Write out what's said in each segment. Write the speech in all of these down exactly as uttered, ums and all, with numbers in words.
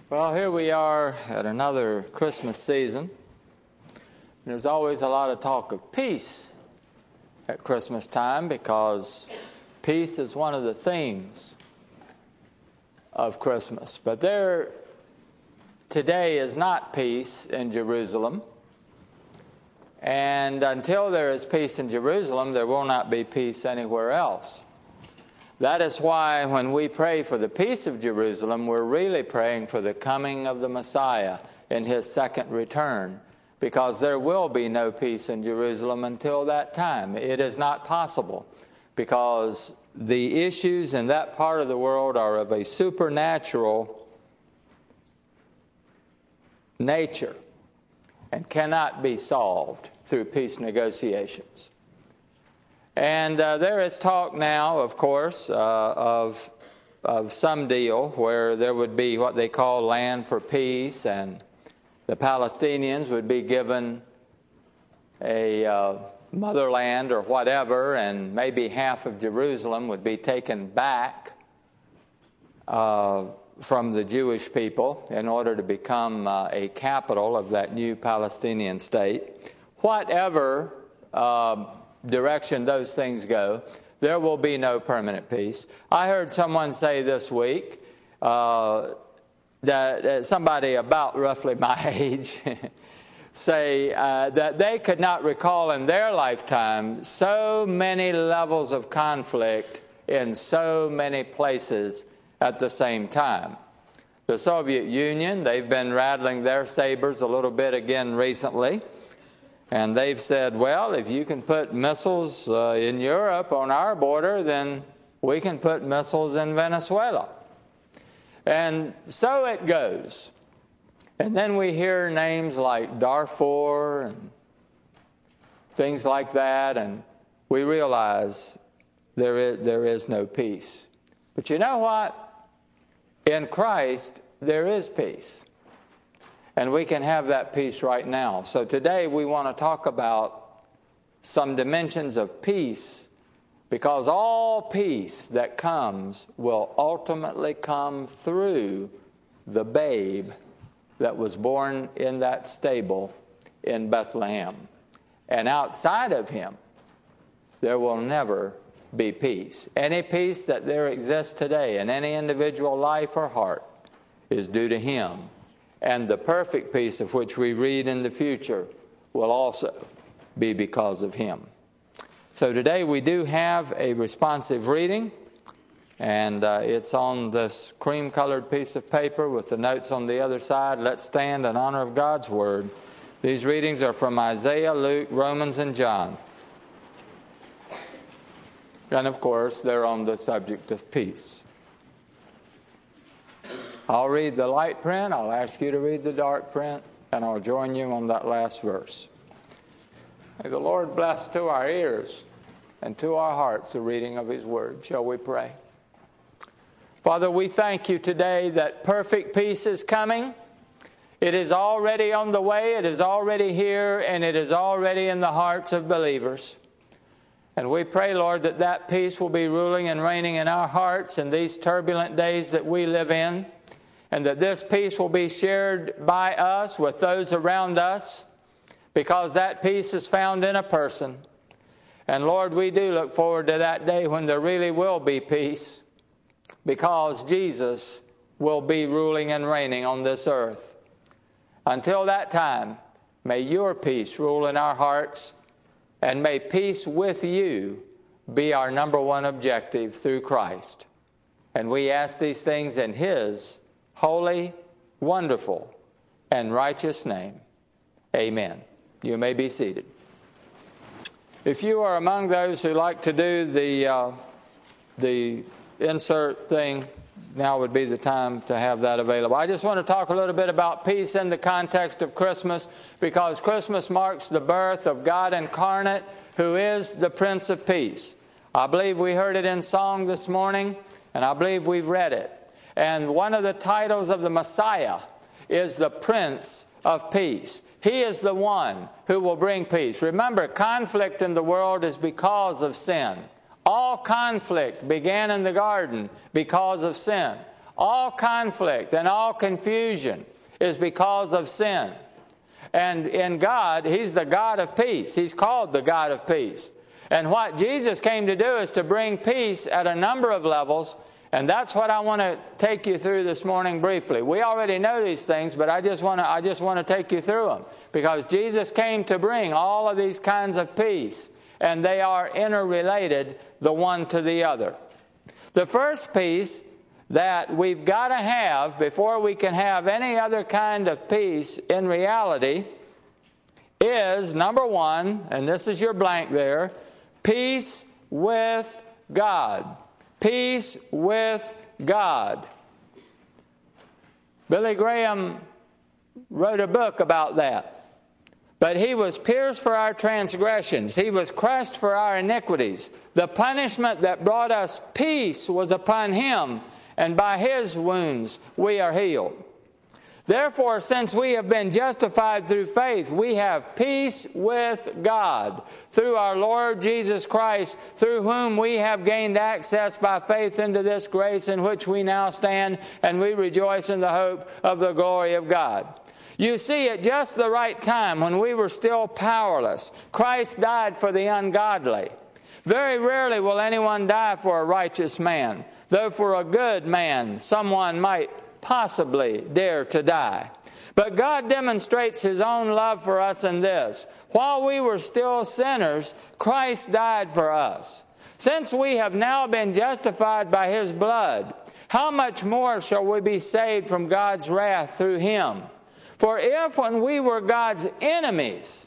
Well, here we are at another Christmas season. There's always a lot of talk of peace at Christmas time because peace is one of the themes of Christmas. But there today is not peace in Jerusalem. And until there is peace in Jerusalem, there will not be peace anywhere else. That is why when we pray for the peace of Jerusalem, we're really praying for the coming of the Messiah in his second return, because there will be no peace in Jerusalem until that time. It is not possible, because the issues in that part of the world are of a supernatural nature and cannot be solved through peace negotiations. And uh, there is talk now, of course, uh, of of some deal where there would be what they call land for peace, and the Palestinians would be given a uh, motherland or whatever, and maybe half of Jerusalem would be taken back uh, from the Jewish people in order to become uh, a capital of that new Palestinian state. Whatever Uh, direction those things go, there will be no permanent peace. I heard someone say this week, uh, that, that somebody about roughly my age say uh, that they could not recall in their lifetime so many levels of conflict in so many places at the same time. The Soviet Union, they've been rattling their sabers a little bit again recently. And they've said, well, if you can put missiles uh, in Europe on our border, then we can put missiles in Venezuela. And so it goes. And then we hear names like Darfur and things like that, and we realize there is, there is no peace. But you know what? In Christ, there is peace. And we can have that peace right now. So today we want to talk about some dimensions of peace, because all peace that comes will ultimately come through the babe that was born in that stable in Bethlehem. And outside of him, there will never be peace. Any peace that there exists today in any individual life or heart is due to him. And the perfect peace of which we read in the future will also be because of him. So today we do have a responsive reading, and uh, it's on this cream-colored piece of paper with the notes on the other side. Let's stand in honor of God's Word. These readings are from Isaiah, Luke, Romans, and John. And of course, they're on the subject of peace. I'll read the light print, I'll ask you to read the dark print, and I'll join you on that last verse. May the Lord bless to our ears and to our hearts the reading of his word. Shall we pray? Father, we thank you today that perfect peace is coming. It is already on the way, it is already here, and it is already in the hearts of believers. And we pray, Lord, that that peace will be ruling and reigning in our hearts in these turbulent days that we live in. And that this peace will be shared by us with those around us, because that peace is found in a person. And Lord, we do look forward to that day when there really will be peace, because Jesus will be ruling and reigning on this earth. Until that time, may your peace rule in our hearts, and may peace with you be our number one objective through Christ. And we ask these things in his holy, wonderful, and righteous name. Amen. You may be seated. If you are among those who like to do the uh, the insert thing, now would be the time to have that available. I just want to talk a little bit about peace in the context of Christmas, because Christmas marks the birth of God incarnate, who is the Prince of Peace. I believe we heard it in song this morning, and I believe we've read it. And one of the titles of the Messiah is the Prince of Peace. He is the one who will bring peace. Remember, conflict in the world is because of sin. All conflict began in the garden because of sin. all conflict and all confusion is because of sin. And in God, He's the God of peace. He's called the God of peace. And what Jesus came to do is to bring peace at a number of levels, and that's what I want to take you through this morning briefly. We already know these things, but I just want to I just want to take you through them, because Jesus came to bring all of these kinds of peace, and they are interrelated, the one to the other. The first peace that we've got to have before we can have any other kind of peace in reality is, number one, and this is your blank there, peace with God. Peace with God. Billy Graham wrote a book about that. But He was pierced for our transgressions. He was crushed for our iniquities. The punishment that brought us peace was upon Him, and by His wounds we are healed. Therefore, since we have been justified through faith, we have peace with God through our Lord Jesus Christ, through whom we have gained access by faith into this grace in which we now stand, and we rejoice in the hope of the glory of God. You see, at just the right time, when we were still powerless, Christ died for the ungodly. Very rarely will anyone die for a righteous man, though for a good man someone might possibly dare to die. But God demonstrates His own love for us in this: while we were still sinners, Christ died for us. Since we have now been justified by His blood, how much more shall we be saved from God's wrath through Him? For if, when we were God's enemies,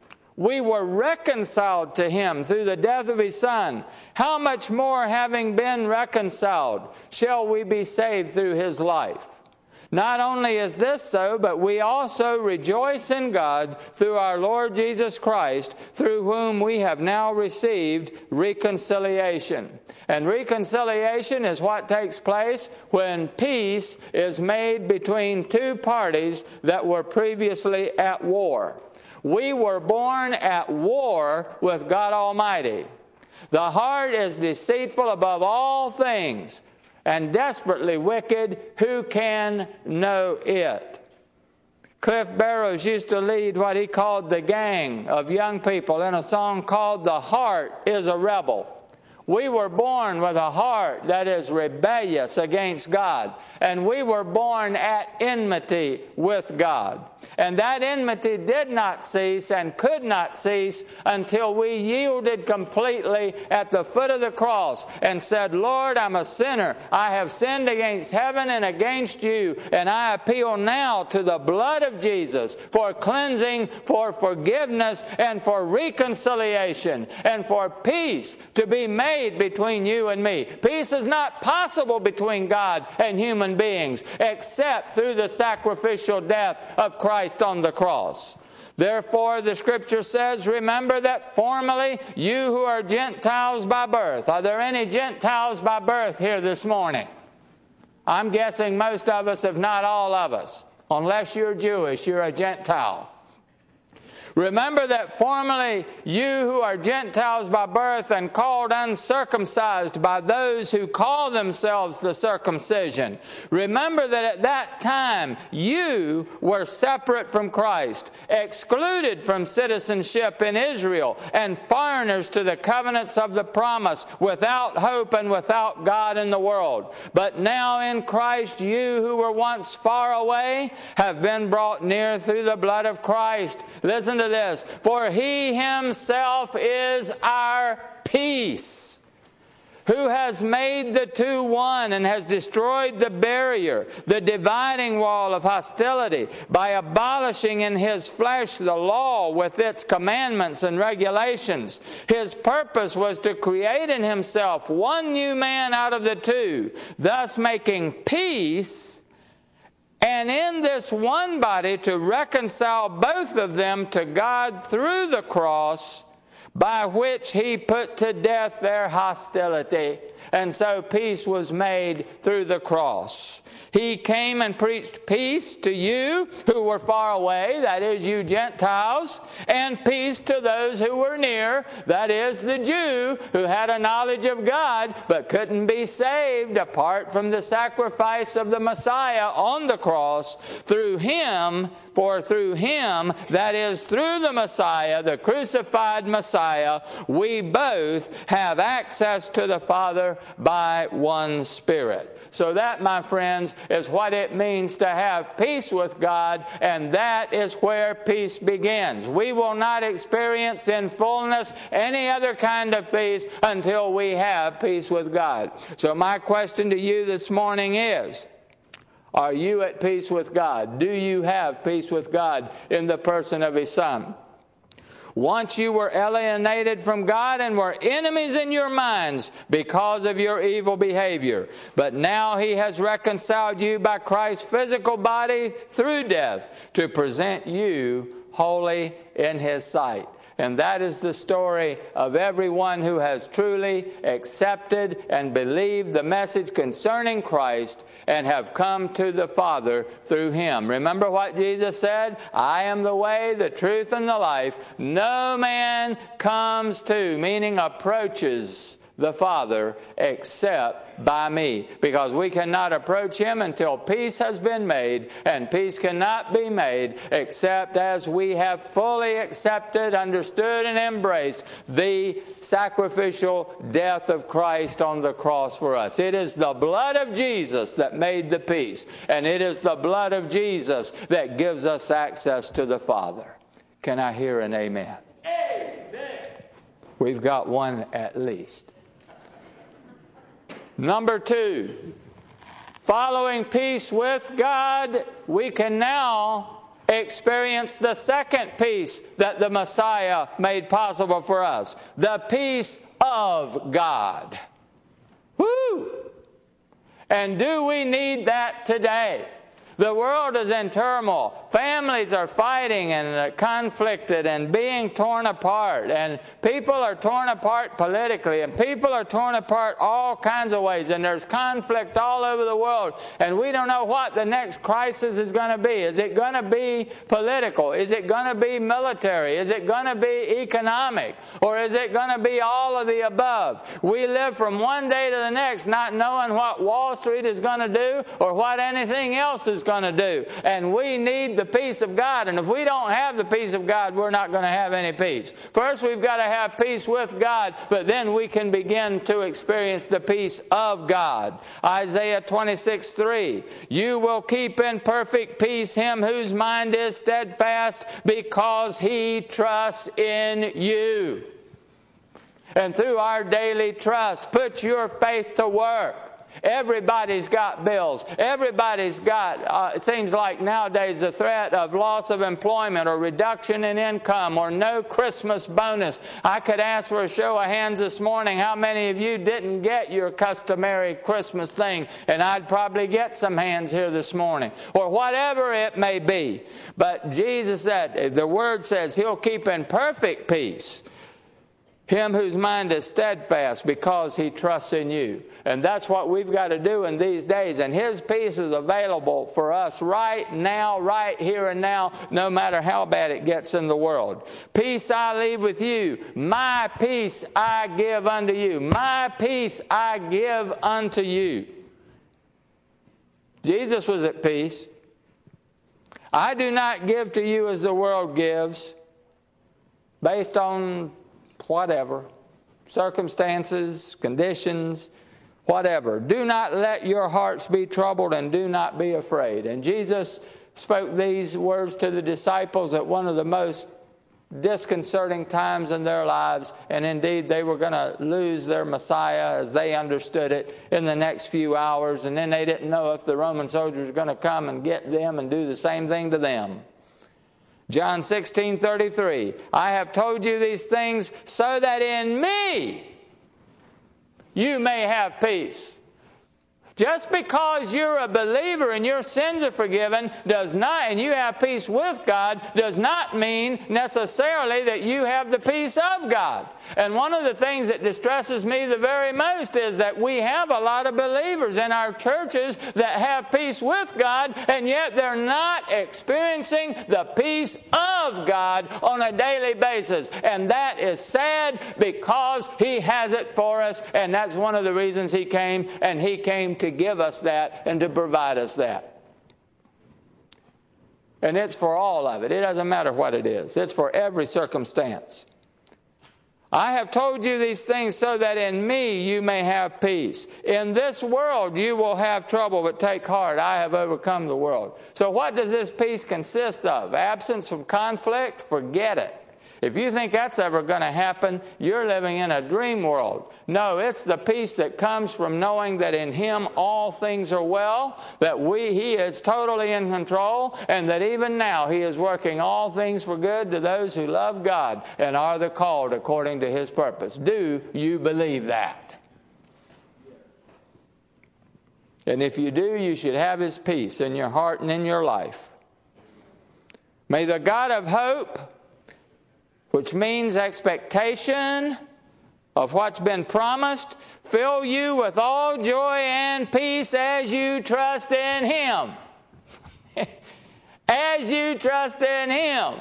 we were reconciled to Him through the death of His Son, how much more, having been reconciled, shall we be saved through His life? Not only is this so, but we also rejoice in God through our Lord Jesus Christ, through whom we have now received reconciliation. And reconciliation is what takes place when peace is made between two parties that were previously at war. We were born at war with God Almighty. The heart is deceitful above all things and desperately wicked. Who can know it? Cliff Barrows used to lead what he called the gang of young people in a song called "The Heart is a Rebel." We were born with a heart that is rebellious against God. And we were born at enmity with God. And that enmity did not cease and could not cease until we yielded completely at the foot of the cross and said, "Lord, I'm a sinner. I have sinned against heaven and against you. And I appeal now to the blood of Jesus for cleansing, for forgiveness, and for reconciliation, and for peace to be made between you and me." Peace is not possible between God and human beings except through the sacrificial death of Christ on the cross. Therefore, the Scripture says, "Remember that formerly you who are Gentiles by birth." Are there any Gentiles by birth here this morning? I'm guessing most of us, if not all of us. Unless you're Jewish, you're a Gentile. "Remember that formerly you who are Gentiles by birth and called uncircumcised by those who call themselves the circumcision. Remember that at that time you were separate from Christ, excluded from citizenship in Israel, and foreigners to the covenants of the promise, without hope and without God in the world. But now in Christ you who were once far away have been brought near through the blood of Christ." Listen to this. "For He Himself is our peace, who has made the two one and has destroyed the barrier, the dividing wall of hostility, by abolishing in His flesh the law with its commandments and regulations. His purpose was to create in Himself one new man out of the two, thus making peace, and in this one body to reconcile both of them to God through the cross, by which He put to death their hostility." And so peace was made through the cross. He came and preached peace to you who were far away, that is, you Gentiles, and peace to those who were near, that is, the Jew who had a knowledge of God but couldn't be saved apart from the sacrifice of the Messiah on the cross. Through Him, for through Him, that is, through the Messiah, the crucified Messiah, we both have access to the Father by one Spirit. So that, my friends, is what it means to have peace with God, and that is where peace begins. We will not experience in fullness any other kind of peace until we have peace with God. So my question to you this morning is, are you at peace with God? Do you have peace with God in the person of His Son? Once you were alienated from God and were enemies in your minds because of your evil behavior. But now He has reconciled you by Christ's physical body through death to present you holy in His sight. And that is the story of everyone who has truly accepted and believed the message concerning Christ and have come to the Father through Him. Remember what Jesus said? I am the way, the truth, and the life. No man comes to, meaning approaches the Father, except by me. Because we cannot approach Him until peace has been made, and peace cannot be made except as we have fully accepted, understood, and embraced the sacrificial death of Christ on the cross for us. It is the blood of Jesus that made the peace, and it is the blood of Jesus that gives us access to the Father. Can I hear an amen? Amen. We've got one at least. Number two, following peace with God, we can now experience the second peace that the Messiah made possible for us. The peace of God. Woo! And do we need that today? The world is in turmoil. Families are fighting and conflicted and being torn apart. And people are torn apart politically. And people are torn apart all kinds of ways. And there's conflict all over the world. And we don't know what the next crisis is going to be. Is it going to be political? Is it going to be military? Is it going to be economic? Or is it going to be all of the above? We live from one day to the next not knowing what Wall Street is going to do or what anything else is going to do. And we need the peace of God. And if we don't have the peace of God, we're not going to have any peace. First, we've got to have peace with God, but then we can begin to experience the peace of God. Isaiah twenty-six three, you will keep in perfect peace him whose mind is steadfast because he trusts in you. And through our daily trust, put your faith to work. Everybody's got bills. Everybody's got, uh, it seems like nowadays, the threat of loss of employment or reduction in income or no Christmas bonus. I could ask for a show of hands this morning how many of you didn't get your customary Christmas thing, and I'd probably get some hands here this morning. Or whatever it may be. But Jesus said, the Word says He'll keep in perfect peace him whose mind is steadfast because he trusts in you. And that's what we've got to do in these days. And His peace is available for us right now, right here and now, no matter how bad it gets in the world. Peace I leave with you. My peace I give unto you. My peace I give unto you. Jesus was at peace. I do not give to you as the world gives, based on whatever, circumstances, conditions, whatever. Do not let your hearts be troubled and do not be afraid. And Jesus spoke these words to the disciples at one of the most disconcerting times in their lives. And indeed, they were going to lose their Messiah as they understood it in the next few hours. And then they didn't know if the Roman soldiers were going to come and get them and do the same thing to them. John sixteen thirty-three, I have told you these things so that in me you may have peace. Just because you're a believer and your sins are forgiven does not, and you have peace with God, does not mean necessarily that you have the peace of God. And one of the things that distresses me the very most is that we have a lot of believers in our churches that have peace with God, and yet they're not experiencing the peace of God on a daily basis. And that is sad, because He has it for us, and that's one of the reasons He came, and He came to give us that and to provide us that. And it's for all of it. It doesn't matter what it is. It's for every circumstance. I have told you these things so that in me you may have peace. In this world you will have trouble, but take heart, I have overcome the world. So what does this peace consist of? Absence from conflict? Forget it. If you think that's ever going to happen, you're living in a dream world. No, it's the peace that comes from knowing that in Him all things are well, that we He is totally in control, and that even now He is working all things for good to those who love God and are the called according to His purpose. Do you believe that? And if you do, you should have His peace in your heart and in your life. May the God of hope, which means expectation of what's been promised, fill you with all joy and peace as you trust in Him. As you trust in Him.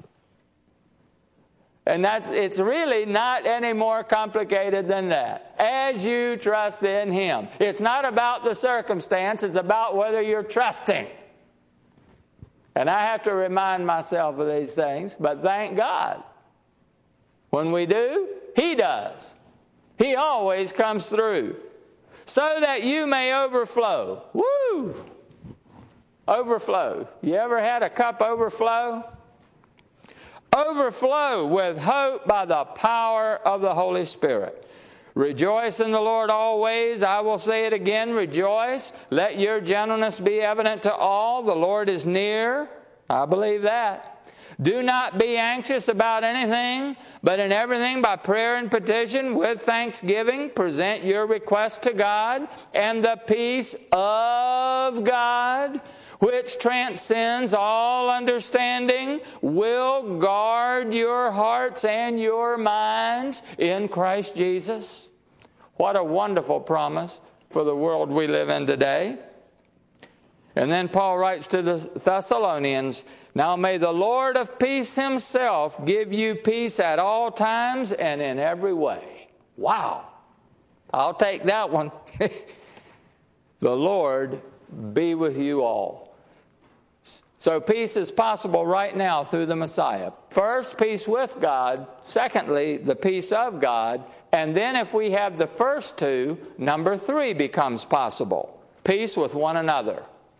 And that's, it's really not any more complicated than that. As you trust in Him. It's not about the circumstance, it's about whether you're trusting. And I have to remind myself of these things, but thank God. When we do, He does. He always comes through. So that you may overflow. Woo! Overflow. You ever had a cup overflow? Overflow with hope by the power of the Holy Spirit. Rejoice in the Lord always. I will say it again, rejoice. Let your gentleness be evident to all. The Lord is near. I believe that. Do not be anxious about anything, but in everything by prayer and petition with thanksgiving present your request to God, and the peace of God, which transcends all understanding, will guard your hearts and your minds in Christ Jesus. What a wonderful promise for the world we live in today. And then Paul writes to the Thessalonians, now may the Lord of peace Himself give you peace at all times and in every way. Wow. I'll take that one. The Lord be with you all. So peace is possible right now through the Messiah. First, peace with God. Secondly, the peace of God. And then if we have the first two, number three becomes possible. Peace with one another.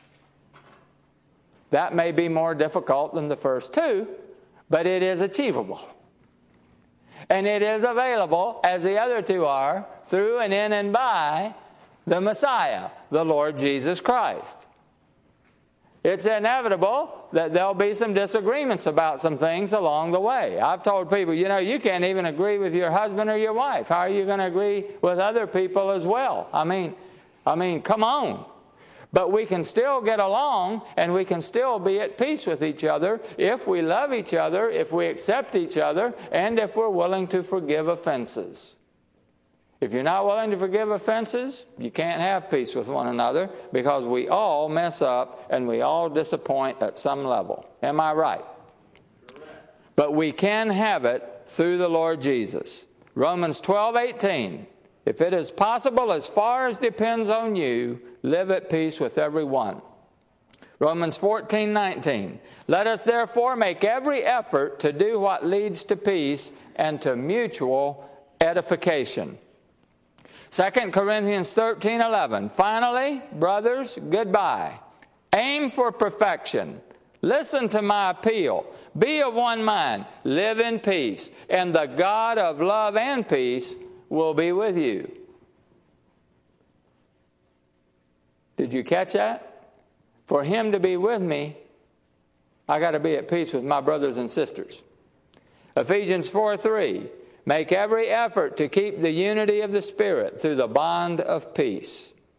That may be more difficult than the first two, but it is achievable. And it is available, as the other two are, through and in and by the Messiah, the Lord Jesus Christ. It's inevitable that there'll be some disagreements about some things along the way. I've told people, you know, you can't even agree with your husband or your wife. How are you going to agree with other people as well? I mean, I mean, come on. But we can still get along, and we can still be at peace with each other if we love each other, if we accept each other, and if we're willing to forgive offenses. If you're not willing to forgive offenses, you can't have peace with one another, because we all mess up and we all disappoint at some level. Am I right? But we can have it through the Lord Jesus. Romans twelve eighteen. If it is possible, as far as depends on you, live at peace with everyone. Romans fourteen nineteen. Let us therefore make every effort to do what leads to peace and to mutual edification. Second Corinthians thirteen eleven. Finally, brothers, goodbye. Aim for perfection. Listen to my appeal. Be of one mind. Live in peace. And the God of love and peace will be with you. Did you catch that? For Him to be with me, I got to be at peace with my brothers and sisters. Ephesians four three. Make every effort to keep the unity of the Spirit through the bond of peace.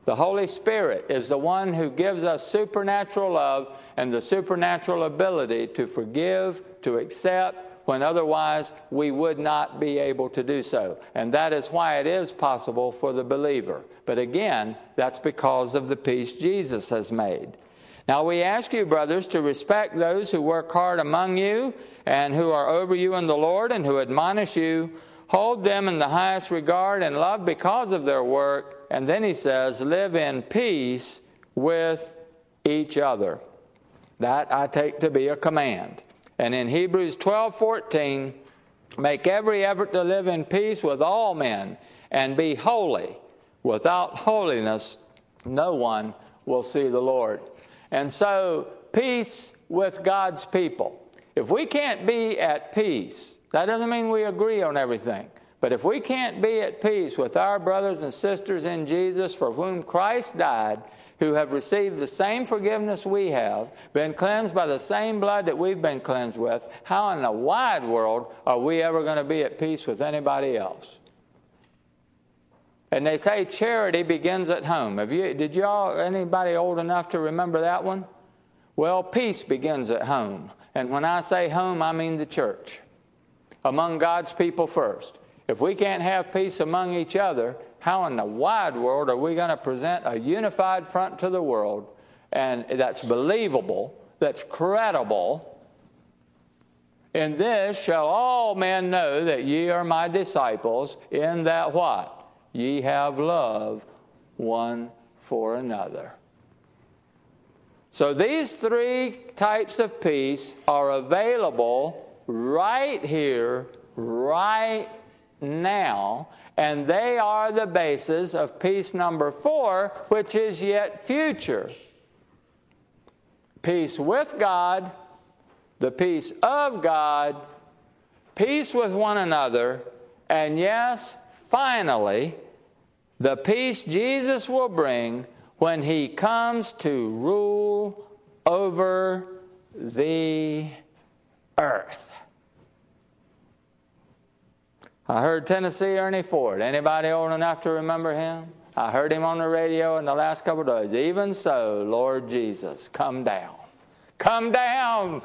The Holy Spirit is the one who gives us supernatural love and the supernatural ability to forgive, to accept, when otherwise we would not be able to do so. And that is why it is possible for the believer. But again, that's because of the peace Jesus has made. Now we ask you, brothers, to respect those who work hard among you and who are over you in the Lord and who admonish you. Hold them in the highest regard and love because of their work. And then he says, live in peace with each other. That I take to be a command. And in Hebrews twelve fourteen, make every effort to live in peace with all men and be holy. Without holiness, no one will see the Lord. And so, peace with God's people. If we can't be at peace, that doesn't mean we agree on everything. But if we can't be at peace with our brothers and sisters in Jesus for whom Christ died, who have received the same forgiveness we have, been cleansed by the same blood that we've been cleansed with, how in the wide world are we ever going to be at peace with anybody else? And they say charity begins at home. Have you, did y'all, anybody old enough to remember that one? Well, peace begins at home. And when I say home, I mean the church. Among God's people first. If we can't have peace among each other, how in the wide world are we going to present a unified front to the world, and that's believable, that's credible? In this shall all men know that ye are my disciples, in that what? Ye have love one for another. So these three types of peace are available right here, right now, and they are the basis of peace number four, which is yet future. Peace with God, the peace of God, peace with one another, and yes, finally, the peace Jesus will bring when he comes to rule over the earth. I heard Tennessee Ernie Ford. Anybody old enough to remember him? I heard him on the radio in the last couple of days. Even so, Lord Jesus, come down. Come down.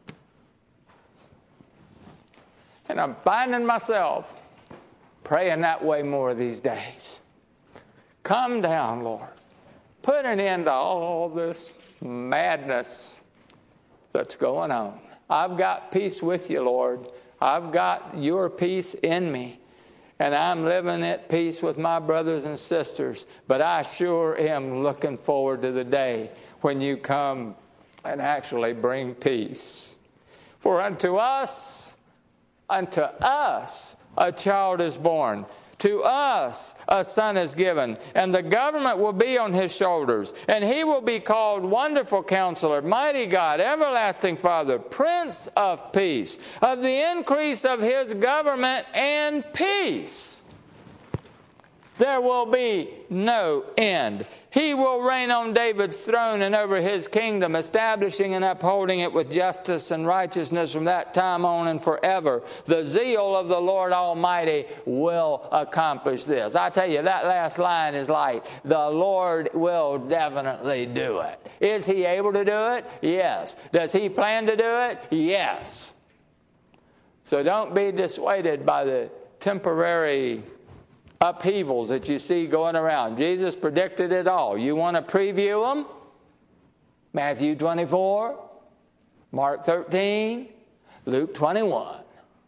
And I'm finding myself praying that way more these days. Come down, Lord. Put an end to all this madness that's going on. I've got peace with you, Lord. I've got your peace in me, and I'm living at peace with my brothers and sisters. But I sure am looking forward to the day when you come and actually bring peace. For unto us, unto us, a child is born. To us a son is given, and the government will be on his shoulders, and he will be called Wonderful Counselor, Mighty God, Everlasting Father, Prince of Peace. Of the increase of his government and peace, there will be no end. He will reign on David's throne and over his kingdom, establishing and upholding it with justice and righteousness from that time on and forever. The zeal of the Lord Almighty will accomplish this. I tell you, that last line is like, the Lord will definitely do it. Is he able to do it? Yes. Does he plan to do it? Yes. So don't be dissuaded by the temporary upheavals that you see going around. Jesus predicted it all. You want to preview them? Matthew twenty-four, Mark thirteen, Luke twenty-one.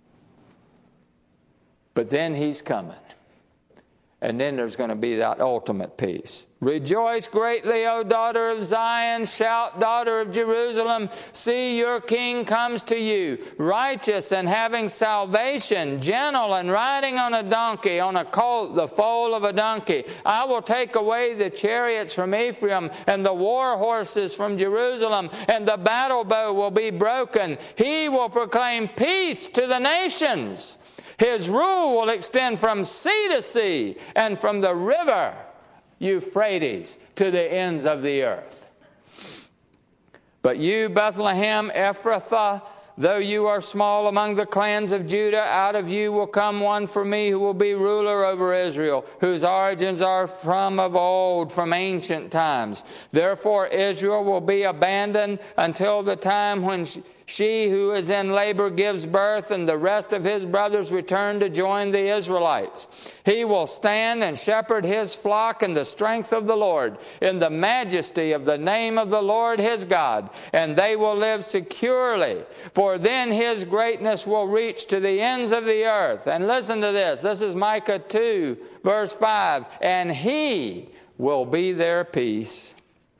But then he's coming. And then there's going to be that ultimate peace. Rejoice greatly, O daughter of Zion. Shout, daughter of Jerusalem. See, your king comes to you, righteous and having salvation, gentle and riding on a donkey, on a colt, the foal of a donkey. I will take away the chariots from Ephraim and the war horses from Jerusalem, and the battle bow will be broken. He will proclaim peace to the nations. His rule will extend from sea to sea and from the river Euphrates to the ends of the earth. But you, Bethlehem Ephrathah, though you are small among the clans of Judah, out of you will come one for me who will be ruler over Israel, whose origins are from of old, from ancient times. Therefore Israel will be abandoned until the time when she who is in labor gives birth, and the rest of his brothers return to join the Israelites. He will stand and shepherd his flock in the strength of the Lord, in the majesty of the name of the Lord his God, and they will live securely, for then his greatness will reach to the ends of the earth. And listen to this. This is Micah two, verse five. And he will be their peace.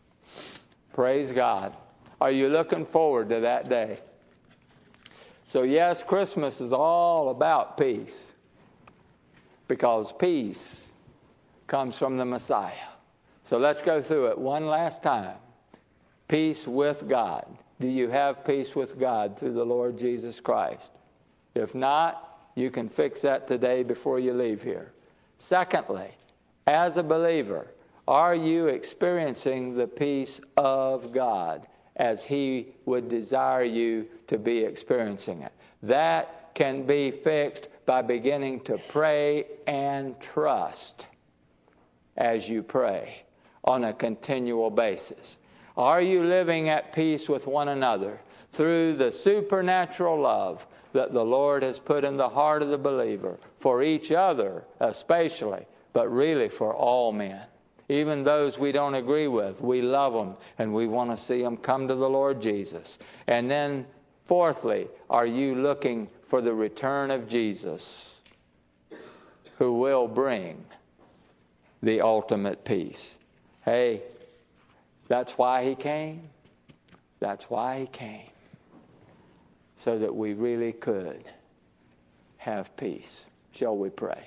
Praise God. Are you looking forward to that day? So yes, Christmas is all about peace, because peace comes from the Messiah. So let's go through it one last time. Peace with God. Do you have peace with God through the Lord Jesus Christ? If not, you can fix that today before you leave here. Secondly, as a believer, are you experiencing the peace of God as He would desire you to be experiencing it? That can be fixed by beginning to pray and trust as you pray on a continual basis. Are you living at peace with one another through the supernatural love that the Lord has put in the heart of the believer, for each other especially, but really for all men? Even those we don't agree with, we love them and we want to see them come to the Lord Jesus. And then fourthly, are you looking for the return of Jesus, who will bring the ultimate peace? Hey, that's why He came. That's why He came. So that we really could have peace. Shall we pray?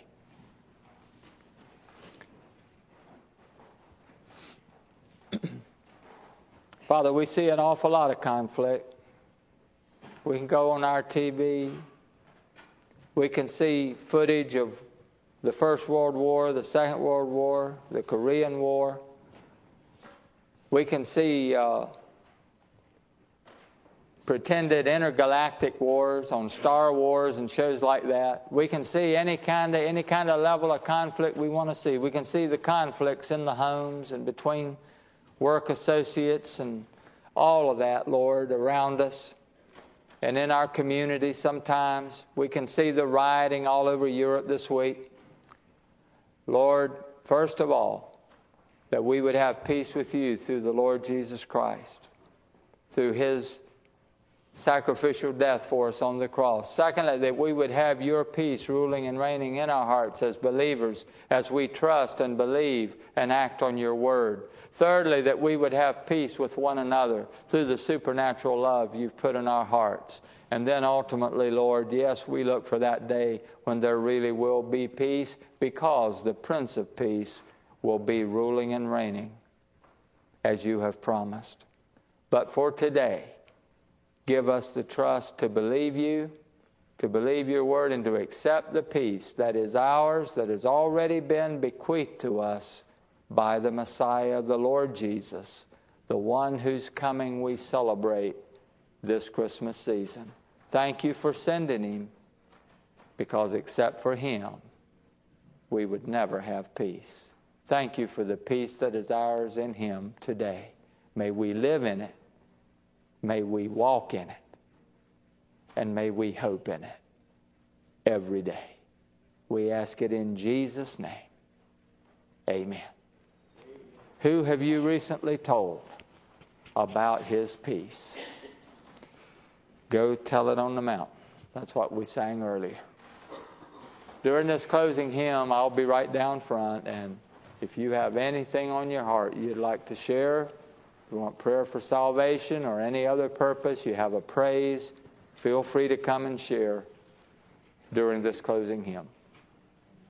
Father, we see an awful lot of conflict. We can go on our T V. We can see footage of the First World War, the Second World War, the Korean War. We can see uh, pretended intergalactic wars on Star Wars and shows like that. We can see any kind of any kind of level of conflict we want to see. We can see the conflicts in the homes and between work associates and all of that, Lord, around us. And in our community sometimes. We can see the rioting all over Europe this week. Lord, first of all, that we would have peace with you through the Lord Jesus Christ, through His sacrificial death for us on the cross. Secondly, that we would have your peace ruling and reigning in our hearts as believers, as we trust and believe and act on your word. Thirdly, that we would have peace with one another through the supernatural love you've put in our hearts. And then ultimately, Lord, yes, we look for that day when there really will be peace, because the Prince of Peace will be ruling and reigning as you have promised. But for today, give us the trust to believe you, to believe your word, and to accept the peace that is ours, that has already been bequeathed to us by the Messiah, the Lord Jesus, the one whose coming we celebrate this Christmas season. Thank you for sending Him, because except for Him, we would never have peace. Thank you for the peace that is ours in Him today. May we live in it. May we walk in it. And may we hope in it every day. We ask it in Jesus' name. Amen. Who have you recently told about His peace? Go tell it on the mountain. That's what we sang earlier. During this closing hymn, I'll be right down front, and if you have anything on your heart you'd like to share, if you want prayer for salvation or any other purpose, you have a praise, feel free to come and share during this closing hymn.